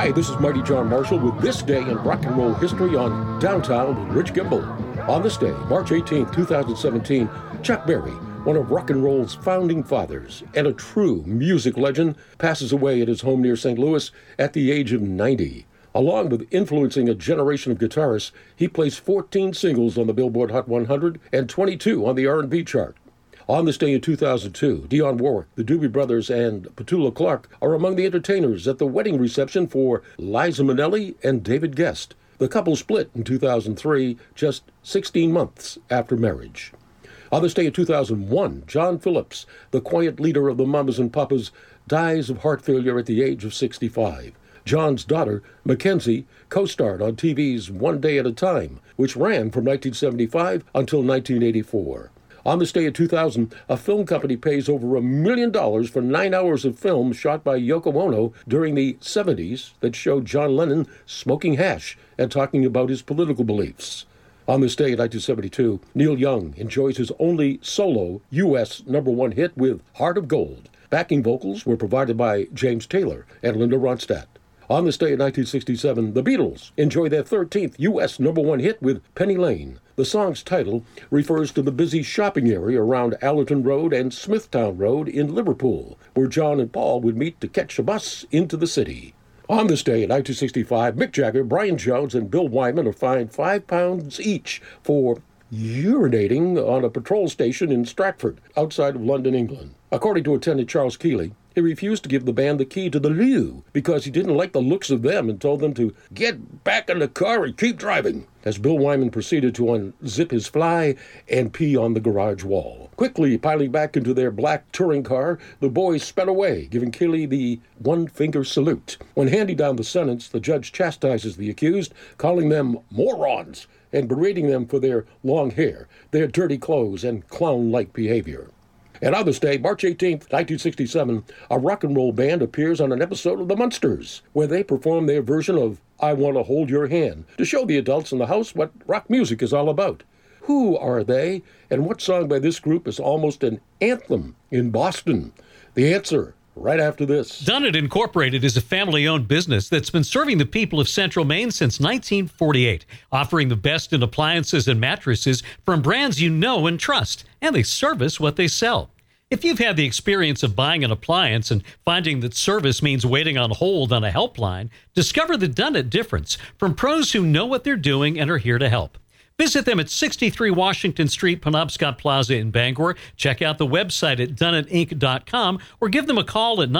Hi, this is Mighty John Marshall with This Day in Rock and Roll History on Downtown with Rich Kimball. On this day, March 18, 2017, Chuck Berry, one of rock and roll's founding fathers and a true music legend, passes away at his home near St. Louis at the age of 90. Along with influencing a generation of guitarists, he placed 14 singles on the Billboard Hot 100 and 22 on the R&B chart. On this day in 2002, Dionne Warwick, the Doobie Brothers, and Petula Clark are among the entertainers at the wedding reception for Liza Minnelli and David Guest. The couple split in 2003, just 16 months after marriage. On this day in 2001, John Phillips, the quiet leader of the Mamas and Papas, dies of heart failure at the age of 65. John's daughter, Mackenzie, co-starred on TV's One Day at a Time, which ran from 1975 until 1984. On this day in 2000, a film company pays over $1 million for 9 hours of film shot by Yoko Ono during the 70s that showed John Lennon smoking hash and talking about his political beliefs. On this day in 1972, Neil Young enjoys his only solo U.S. #1 hit with Heart of Gold. Backing vocals were provided by James Taylor and Linda Ronstadt. On this day in 1967, the Beatles enjoy their 13th U.S. #1 hit with Penny Lane. The song's title refers to the busy shopping area around Allerton Road and Smithtown Road in Liverpool, where John and Paul would meet to catch a bus into the city. On this day in 1965, Mick Jagger, Brian Jones, and Bill Wyman are fined £5 each for urinating on a patrol station in Stratford, outside of London, England. According to attendant Charles Keeley, he refused to give the band the key to the loo because he didn't like the looks of them and told them to get back in the car and keep driving, as Bill Wyman proceeded to unzip his fly and pee on the garage wall. Quickly piling back into their black touring car, the boys sped away, giving Keeley the one-finger salute. When handing down the sentence, the judge chastises the accused, calling them morons and berating them for their long hair, their dirty clothes, and clown-like behavior. And on this day, March 18, 1967, a rock and roll band appears on an episode of The Munsters, where they perform their version of I Want to Hold Your Hand to show the adults in the house what rock music is all about. Who are they, and what song by this group is almost an anthem in Boston? The answer, right after this. Dunnett Incorporated is a family-owned business that's been serving the people of Central Maine since 1948, offering the best in appliances and mattresses from brands you know and trust, and they service what they sell. If you've had the experience of buying an appliance and finding that service means waiting on hold on a helpline, discover the Dunnett difference from pros who know what they're doing and are here to help. Visit them at 63 Washington Street, Penobscot Plaza in Bangor. Check out the website at DunnettInc.com or give them a call at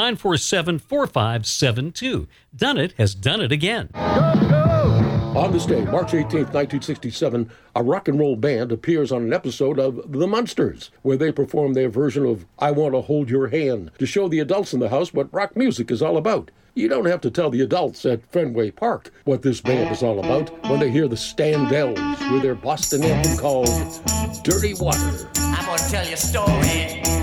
947-4572. Dunnett has done it again. On this day, March 18, 1967, a rock and roll band appears on an episode of The Munsters, where they perform their version of I Want to Hold Your Hand to show the adults in the house what rock music is all about. You don't have to tell the adults at Fenway Park what this band is all about when they hear the Standells with their Boston anthem called Dirty Water. I'm gonna tell you a story